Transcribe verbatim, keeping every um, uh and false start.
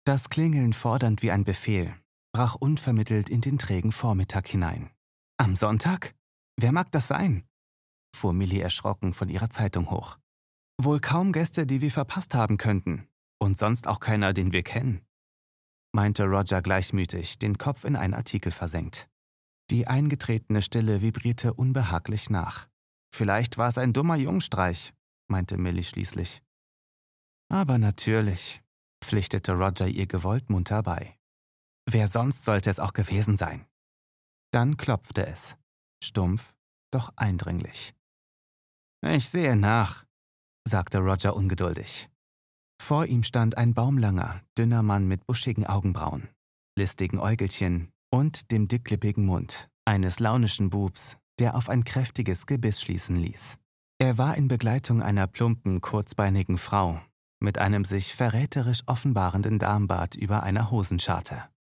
Das Klingeln fordernd wie ein Befehl brach unvermittelt in den trägen Vormittag hinein. »Am Sonntag? Wer mag das sein?« fuhr Millie erschrocken von ihrer Zeitung hoch. »Wohl kaum Gäste, die wir verpasst haben könnten. Und sonst auch keiner, den wir kennen«, meinte Roger gleichmütig, den Kopf in einen Artikel versenkt. Die eingetretene Stille vibrierte unbehaglich nach. »Vielleicht war es ein dummer Jungstreich«, meinte Millie schließlich. »Aber natürlich«, pflichtete Roger ihr gewollt munter bei. »Wer sonst sollte es auch gewesen sein?« Dann klopfte es. Stumpf, doch eindringlich. »Ich sehe nach«, sagte Roger ungeduldig. Vor ihm stand ein baumlanger, dünner Mann mit buschigen Augenbrauen, listigen Äugelchen und dem dicklippigen Mund eines launischen Bubs, der auf ein kräftiges Gebiss schließen ließ. Er war in Begleitung einer plumpen, kurzbeinigen Frau mit einem sich verräterisch offenbarenden Darmbart über einer Hosenscharte.